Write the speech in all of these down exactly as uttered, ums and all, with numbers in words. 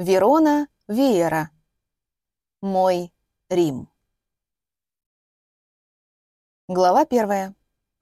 Верона Виера. Мой Рим. Глава первая.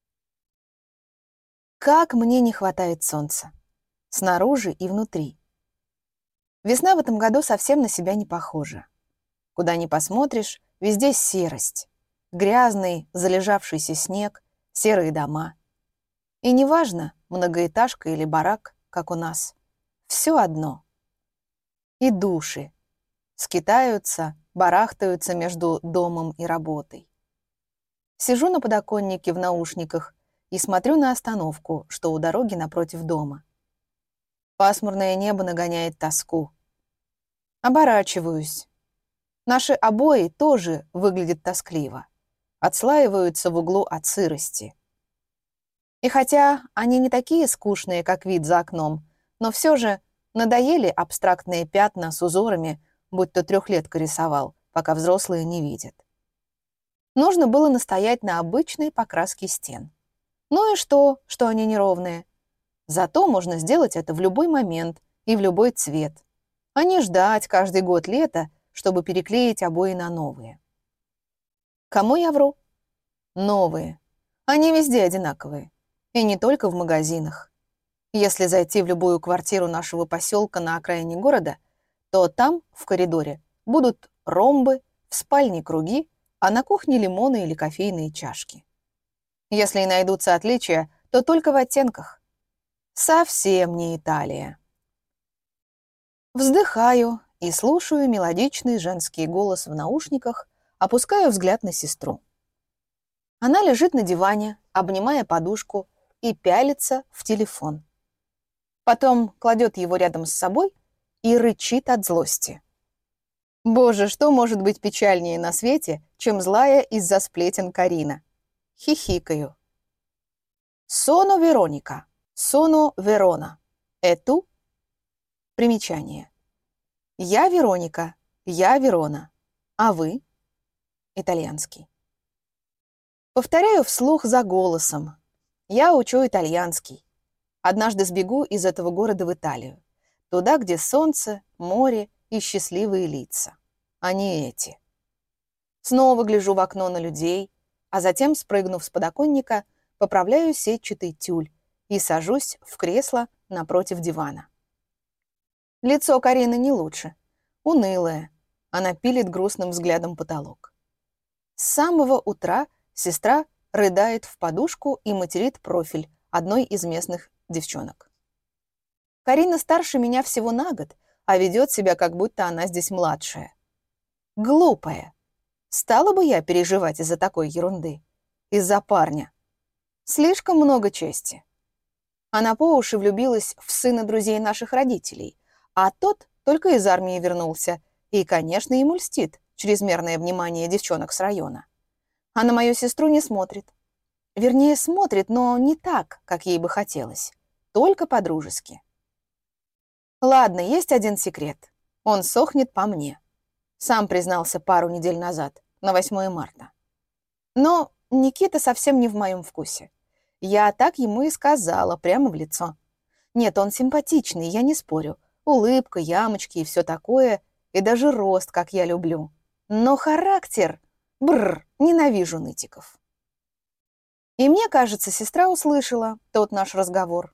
Как мне не хватает солнца. Снаружи и внутри. Весна в этом году совсем на себя не похожа. Куда ни посмотришь, везде серость. Грязный, залежавшийся снег, серые дома. И неважно, многоэтажка или барак, как у нас. Все одно. И души. Скитаются, барахтаются между домом и работой. Сижу на подоконнике в наушниках и смотрю на остановку, что у дороги напротив дома. Пасмурное небо нагоняет тоску. Оборачиваюсь. Наши обои тоже выглядят тоскливо. Отслаиваются в углу от сырости. И хотя они не такие скучные, как вид за окном, но все же надоели абстрактные пятна с узорами, будь то трехлетка рисовал, пока взрослые не видят. Нужно было настоять на обычной покраске стен. Ну и что, что они неровные? Зато можно сделать это в любой момент и в любой цвет, а не ждать каждый год лета, чтобы переклеить обои на новые. Кому я вру? Новые. Они везде одинаковые. И не только в магазинах. Если зайти в любую квартиру нашего поселка на окраине города, то там, в коридоре, будут ромбы, в спальне круги, а на кухне лимоны или кофейные чашки. Если и найдутся отличия, то только в оттенках. Совсем не Италия. Вздыхаю и слушаю мелодичный женский голос в наушниках, опускаю взгляд на сестру. Она лежит на диване, обнимая подушку, и пялится в телефон. Потом кладет его рядом с собой и рычит от злости. Боже, что может быть печальнее на свете, чем злая из-за сплетен Карина? Хихикаю. Соно Вероника, соно Верона. Эту? Примечание. Я Вероника, я Верона. А вы? Итальянский. Повторяю вслух за голосом. Я учу итальянский. Однажды сбегу из этого города в Италию. Туда, где солнце, море и счастливые лица. А не эти. Снова гляжу в окно на людей, а затем, спрыгнув с подоконника, поправляю сетчатый тюль и сажусь в кресло напротив дивана. Лицо Карины не лучше. Унылое. Она пилит грустным взглядом потолок. С самого утра сестра рыдает в подушку и материт профиль одной из местных девчонок. Карина старше меня всего на год, а ведет себя, как будто она здесь младшая. Глупая. Стала бы я переживать из-за такой ерунды? Из-за парня? Слишком много чести. Она по уши влюбилась в сына друзей наших родителей, а тот только из армии вернулся, и, конечно, ему льстит чрезмерное внимание девчонок с района. А на мою сестру не смотрит. Вернее, смотрит, но не так, как ей бы хотелось. Только по-дружески. Ладно, есть один секрет. Он сохнет по мне. Сам признался пару недель назад, на восьмое марта. Но Никита совсем не в моем вкусе. Я так ему и сказала, прямо в лицо. Нет, он симпатичный, я не спорю. Улыбка, ямочки и все такое, и даже рост, как я люблю. Но характер... Бррр, ненавижу нытиков. И мне кажется, сестра услышала тот наш разговор.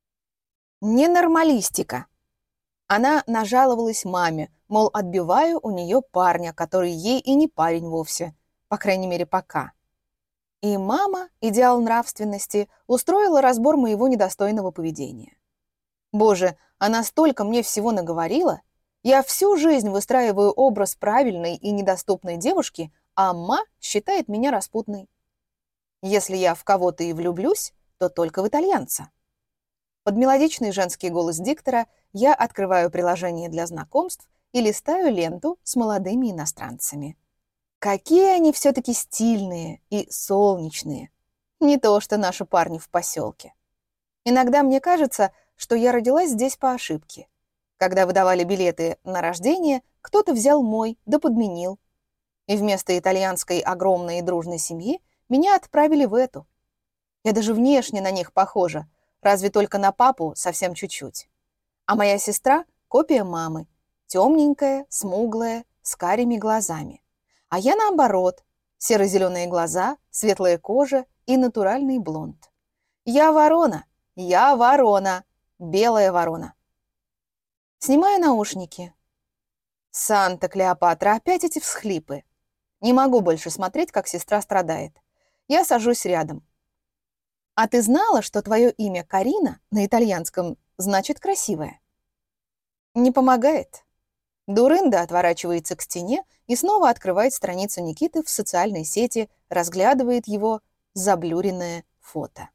Ненормалистика. Она нажаловалась маме, мол, отбиваю у нее парня, который ей и не парень вовсе, по крайней мере, пока. И мама, идеал нравственности, устроила разбор моего недостойного поведения. Боже, она столько мне всего наговорила. Я всю жизнь выстраиваю образ правильной и недоступной девушки, а ма считает меня распутной. Если я в кого-то и влюблюсь, то только в итальянца. Под мелодичный женский голос диктора я открываю приложение для знакомств и листаю ленту с молодыми иностранцами. Какие они все-таки стильные и солнечные. Не то, что наши парни в поселке. Иногда мне кажется, что я родилась здесь по ошибке. Когда выдавали билеты на рождение, кто-то взял мой, да подменил. И вместо итальянской огромной и дружной семьи меня отправили в эту. Я даже внешне на них похожа, разве только на папу совсем чуть-чуть. А моя сестра — копия мамы. темненькая, смуглая, с карими глазами. А я наоборот, серо-зеленые глаза, светлая кожа и натуральный блонд. Я ворона, я ворона, белая ворона. Снимаю наушники. Санта Клеопатра, опять эти всхлипы. Не могу больше смотреть, как сестра страдает. Я сажусь рядом. А ты знала, что твое имя Карина на итальянском значит «красивая»? Не помогает. Дурында отворачивается к стене и снова открывает страницу Никиты в социальной сети, разглядывает его заблюренное фото.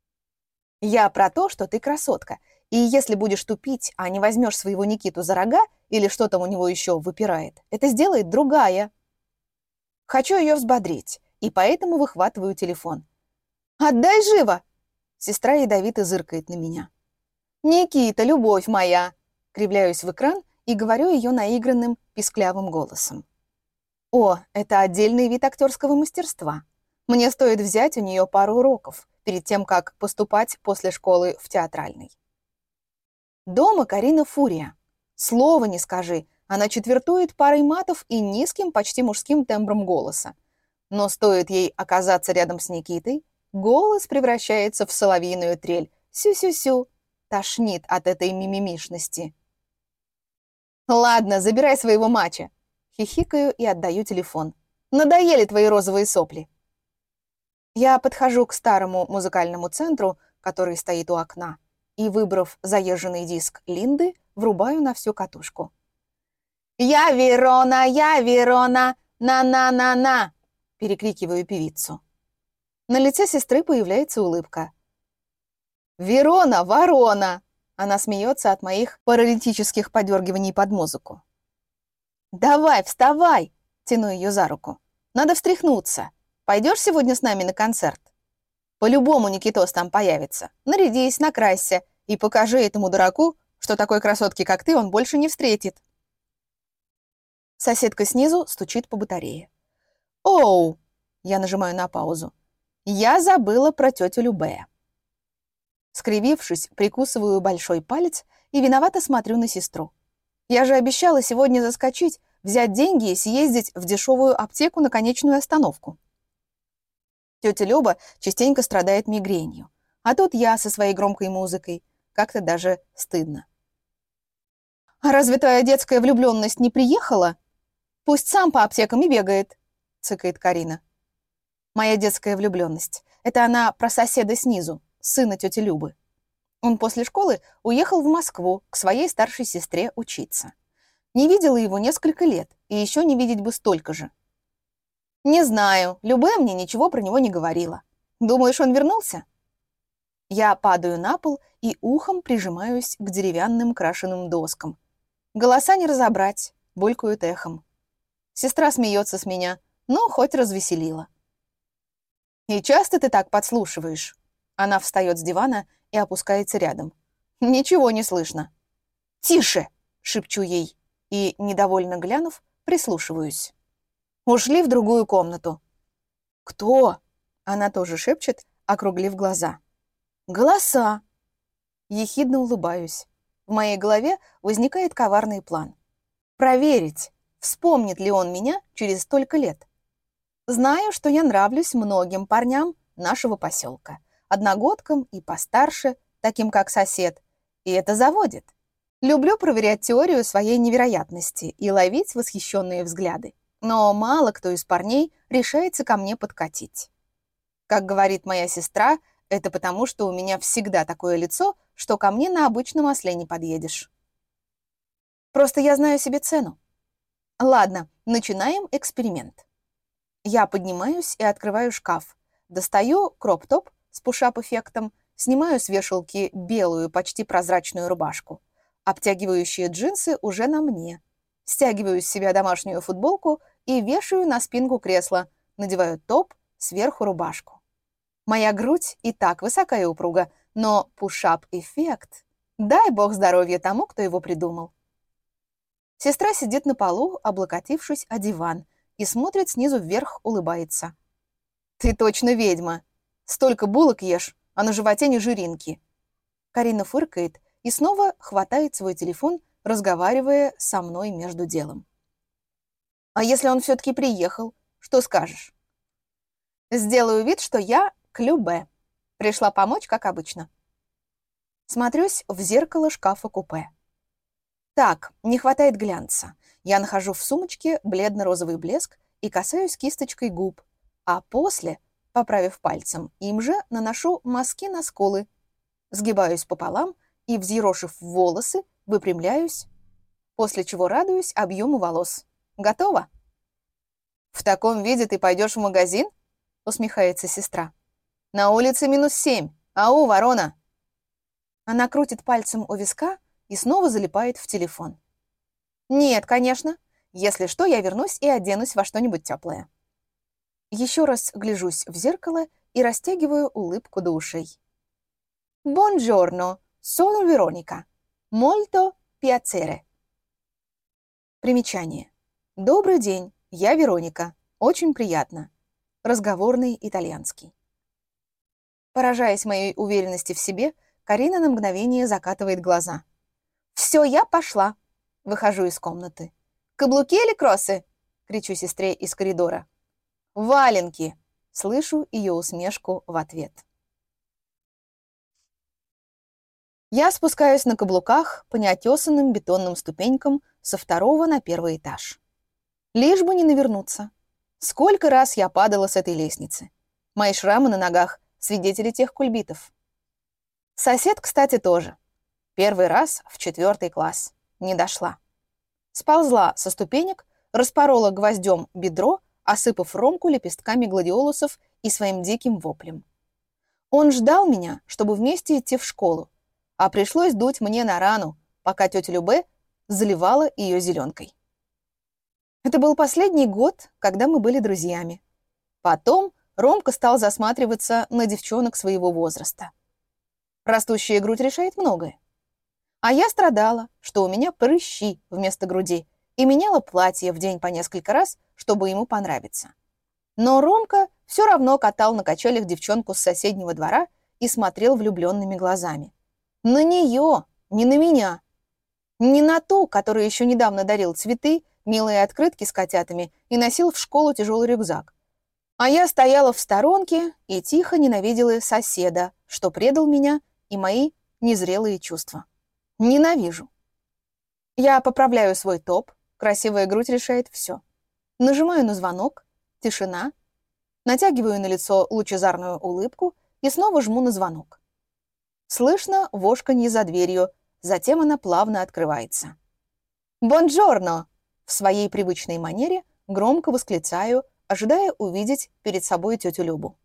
Я про то, что ты красотка, и если будешь тупить, а не возьмешь своего Никиту за рога или что там у него еще выпирает, это сделает другая. Хочу ее взбодрить, и поэтому выхватываю телефон. «Отдай живо!» Сестра ядовито зыркает на меня. «Никита, любовь моя!» Кривляюсь в экран и говорю ее наигранным, писклявым голосом. О, это отдельный вид актерского мастерства. Мне стоит взять у нее пару уроков перед тем, как поступать после школы в театральный. Дома Карина фурия. Слова не скажи, она четвертует парой матов и низким, почти мужским тембром голоса. Но стоит ей оказаться рядом с Никитой, голос превращается в соловьиную трель. Сю-сю-сю. Тошнит от этой мимимишности. «Ладно, забирай своего мачо!» Хихикаю и отдаю телефон. «Надоели твои розовые сопли!» Я подхожу к старому музыкальному центру, который стоит у окна, и, выбрав заезженный диск Линды, врубаю на всю катушку. «Я Верона, я Верона, на-на-на-на!» перекрикиваю певицу. На лице сестры появляется улыбка. «Верона, ворона!» Она смеется от моих паралитических подергиваний под музыку. «Давай, вставай!» — тяну ее за руку. «Надо встряхнуться. Пойдешь сегодня с нами на концерт? По-любому Никитос там появится. Нарядись, накрасься и покажи этому дураку, что такой красотки, как ты, он больше не встретит». Соседка снизу стучит по батарее. «Оу!» — я нажимаю на паузу. «Я забыла про тетю Любея». Скривившись, прикусываю большой палец и виновато смотрю на сестру. Я же обещала сегодня заскочить, взять деньги и съездить в дешевую аптеку на конечную остановку. Тетя Люба частенько страдает мигренью, а тут я со своей громкой музыкой. Как-то даже стыдно. «А разве твоя детская влюбленность не приехала? Пусть сам по аптекам и бегает», — цыкает Карина. «Моя детская влюбленность — это она про соседа снизу, сына тети Любы. Он после школы уехал в Москву к своей старшей сестре учиться. Не видела его несколько лет, и еще не видеть бы столько же. Не знаю, Любэ мне ничего про него не говорила. Думаешь, он вернулся?» Я падаю на пол и ухом прижимаюсь к деревянным крашеным доскам. Голоса не разобрать, булькают эхом. Сестра смеется с меня, но хоть развеселила. «И часто ты так подслушиваешь?» Она встает с дивана и опускается рядом. «Ничего не слышно». «Тише!» — шепчу ей и, недовольно глянув, прислушиваюсь. Ушли в другую комнату. «Кто?» — она тоже шепчет, округлив глаза. «Голоса!» Ехидно улыбаюсь. В моей голове возникает коварный план. Проверить, вспомнит ли он меня через столько лет. Знаю, что я нравлюсь многим парням нашего поселка, одногодкам и постарше, таким как сосед, и это заводит. Люблю проверять теорию своей невероятности и ловить восхищенные взгляды, но мало кто из парней решается ко мне подкатить. Как говорит моя сестра, это потому, что у меня всегда такое лицо, что ко мне на обычном осле не подъедешь. Просто я знаю себе цену. Ладно, начинаем эксперимент. Я поднимаюсь и открываю шкаф, достаю кроп-топ с пушап-эффектом, снимаю с вешалки белую, почти прозрачную рубашку. Обтягивающие джинсы уже на мне. Стягиваю с себя домашнюю футболку и вешаю на спинку кресла, надеваю топ, сверху рубашку. Моя грудь и так высока и упруга, но пушап-эффект, дай бог здоровья тому, кто его придумал. Сестра сидит на полу, облокотившись о диван, и смотрит снизу вверх, улыбается. «Ты точно ведьма! Столько булок ешь, а на животе не жиринки!» Карина фыркает и снова хватает свой телефон, разговаривая со мной между делом. «А если он все-таки приехал, что скажешь?» «Сделаю вид, что я к Любе. Пришла помочь, как обычно». Смотрюсь в зеркало шкафа-купе. Так, не хватает глянца. Я нахожу в сумочке бледно-розовый блеск и касаюсь кисточкой губ, а после, поправив пальцем, им же наношу мазки на скулы. Сгибаюсь пополам и, взъерошив волосы, выпрямляюсь, после чего радуюсь объему волос. Готово? «В таком виде ты пойдешь в магазин?» — усмехается сестра. «На улице минус семь. Ау, ворона!» Она крутит пальцем у виска и снова залипает в телефон. «Нет, конечно. Если что, я вернусь и оденусь во что-нибудь теплое». Еще раз гляжусь в зеркало и растягиваю улыбку до ушей. «Бонджорно, sono Вероника. Molto piacere». Примечание. «Добрый день, я Вероника. Очень приятно». Разговорный итальянский. Поражаясь моей уверенности в себе, Карина на мгновение закатывает глаза. «Все, я пошла!» Выхожу из комнаты. «Каблуки или кроссы?» Кричу сестре из коридора. «Валенки!» Слышу ее усмешку в ответ. Я спускаюсь на каблуках по неотесанным бетонным ступенькам со второго на первый этаж. Лишь бы не навернуться. Сколько раз я падала с этой лестницы. Мои шрамы на ногах — свидетели тех кульбитов. Сосед, кстати, тоже. Первый раз в четвертый класс. Не дошла. Сползла со ступенек, распорола гвоздем бедро, осыпав Ромку лепестками гладиолусов и своим диким воплем. Он ждал меня, чтобы вместе идти в школу, а пришлось дуть мне на рану, пока тетя Любе заливала ее зеленкой. Это был последний год, когда мы были друзьями. Потом Ромка стал засматриваться на девчонок своего возраста. Растущая грудь решает многое. А я страдала, что у меня прыщи вместо груди, и меняла платье в день по несколько раз, чтобы ему понравиться. Но Ромка все равно катал на качелях девчонку с соседнего двора и смотрел влюбленными глазами. На нее, не на меня. Не на ту, которая еще недавно дарил цветы, милые открытки с котятами и носил в школу тяжелый рюкзак. А я стояла в сторонке и тихо ненавидела соседа, что предал меня и мои незрелые чувства. Ненавижу. Я поправляю свой топ, красивая грудь решает все. Нажимаю на звонок, тишина, натягиваю на лицо лучезарную улыбку и снова жму на звонок. Слышно вошканье за дверью, затем она плавно открывается. «Бонджорно!» В своей привычной манере громко восклицаю, ожидая увидеть перед собой тетю Любу.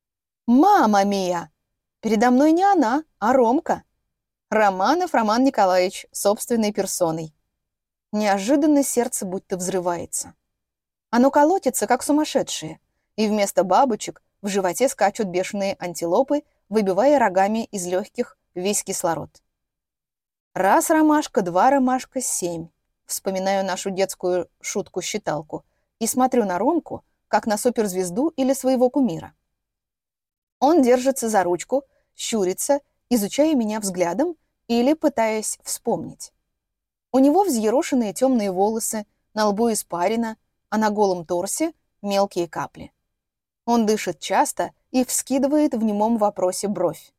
«Мама мия!» Передо мной не она, а Ромка. Романов Роман Николаевич собственной персоной. Неожиданно сердце будто взрывается. Оно колотится, как сумасшедшее, и вместо бабочек в животе скачут бешеные антилопы, выбивая рогами из легких весь кислород. Раз ромашка, два ромашка, семь. Вспоминаю нашу детскую шутку-считалку и смотрю на Ромку, как на суперзвезду или своего кумира. Он держится за ручку, щурится, изучая меня взглядом или пытаясь вспомнить. У него взъерошенные темные волосы, на лбу испарина, а на голом торсе мелкие капли. Он дышит часто и вскидывает в немом вопросе бровь.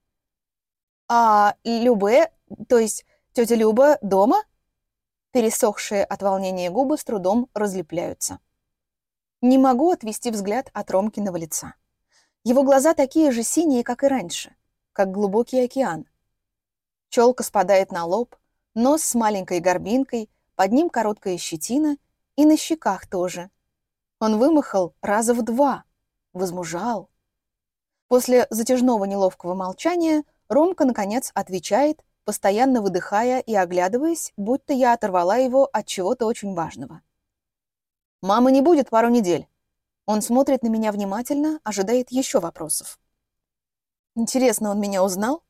«А Любе, то есть тетя Люба, дома?» Пересохшие от волнения губы с трудом разлепляются. Не могу отвести взгляд от Ромкиного лица. Его глаза такие же синие, как и раньше, как глубокий океан. Челка спадает на лоб, нос с маленькой горбинкой, под ним короткая щетина и на щеках тоже. Он вымахал раза в два, возмужал. После затяжного неловкого молчания Ромка, наконец, отвечает, постоянно выдыхая и оглядываясь, будто я оторвала его от чего-то очень важного. «Мамы не будет пару недель». Он смотрит на меня внимательно, ожидает еще вопросов. Интересно, он меня узнал?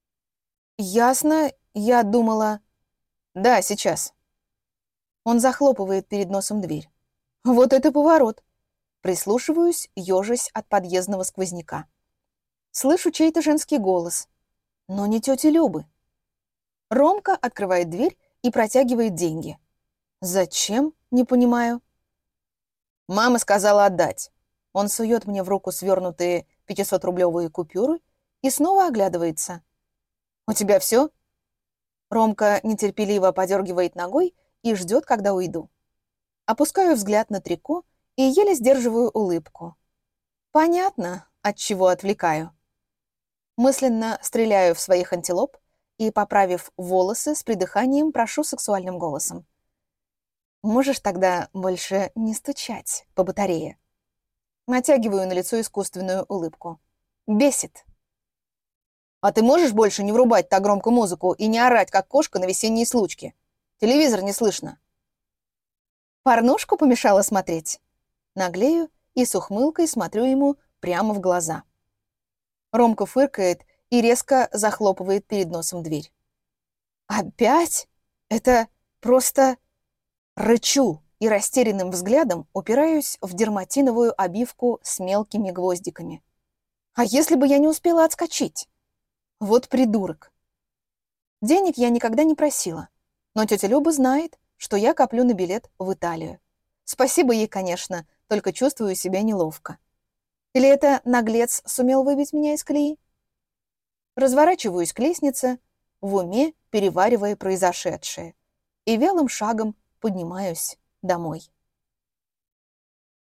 Ясно, я думала... Да, сейчас. Он захлопывает перед носом дверь. Вот это поворот. Прислушиваюсь, ежась от подъездного сквозняка. Слышу чей-то женский голос. Но не тети Любы. Ромка открывает дверь и протягивает деньги. «Зачем?» — не понимаю. «Мама сказала отдать». Он сует мне в руку свернутые пятисотрублевые купюры и снова оглядывается. «У тебя все?» Ромка нетерпеливо подергивает ногой и ждет, когда уйду. Опускаю взгляд на трико и еле сдерживаю улыбку. Понятно, от чего отвлекаю. Мысленно стреляю в своих антилоп и, поправив волосы, с придыханием прошу сексуальным голосом. «Можешь тогда больше не стучать по батарее?» Натягиваю на лицо искусственную улыбку. Бесит. «А ты можешь больше не врубать так громко музыку и не орать, как кошка на весенней случке? Телевизор не слышно». «Порнушку помешала смотреть?» Наглею и с ухмылкой смотрю ему прямо в глаза. Ромка фыркает и резко захлопывает перед носом дверь. «Опять? Это просто...» Рычу и растерянным взглядом упираюсь в дерматиновую обивку с мелкими гвоздиками. А если бы я не успела отскочить? Вот придурок. Денег я никогда не просила, но тетя Люба знает, что я коплю на билет в Италию. Спасибо ей, конечно, только чувствую себя неловко. Или это наглец сумел выбить меня из колеи? Разворачиваюсь к лестнице, в уме переваривая произошедшее, и вялым шагом поднимаюсь домой.